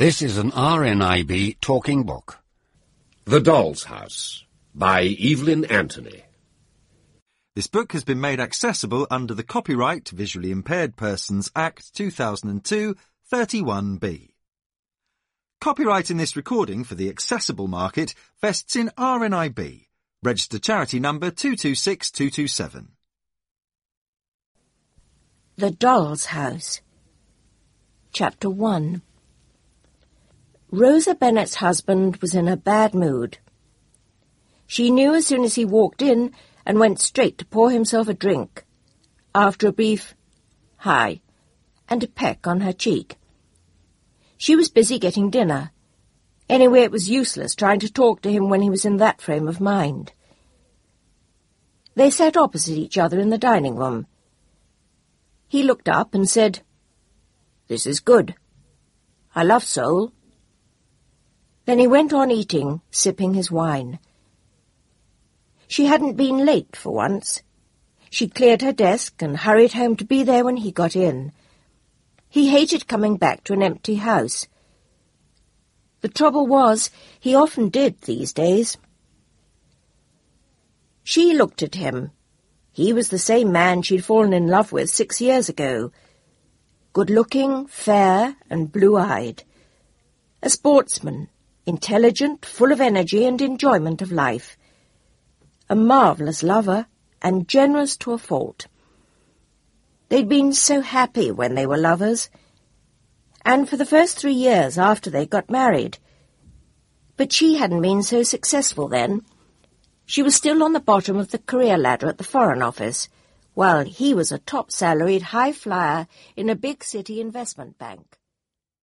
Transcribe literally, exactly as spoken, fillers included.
This is an R N I B talking book. The Doll's House by Evelyn Anthony. This book has been made accessible under the Copyright Visually Impaired Persons Act two thousand two, thirty-one B. Copyright in this recording for the accessible market vests in R N I B, registered charity number two two six two two seven. The Doll's House. Chapter one. Rosa Bennett's husband was in a bad mood. She knew as soon as he walked in and went straight to pour himself a drink, after a brief hi and a peck on her cheek. She was busy getting dinner. Anyway, it was useless trying to talk to him when he was in that frame of mind. They sat opposite each other in the dining room. He looked up and said, "This is good. I love Sol." Then he went on eating, sipping his wine. She hadn't been late for once. She cleared her desk and hurried home to be there when he got in. He hated coming back to an empty house. The trouble was, he often did these days. She looked at him. He was the same man she'd fallen in love with six years ago. Good-looking, fair, and blue-eyed. A sportsman, intelligent, full of energy and enjoyment of life. A marvellous lover, and generous to a fault. They'd been so happy when they were lovers, and for the first three years after they got married. But she hadn't been so successful then. She was still on the bottom of the career ladder at the Foreign Office, while he was a top-salaried high flyer in a big city investment bank.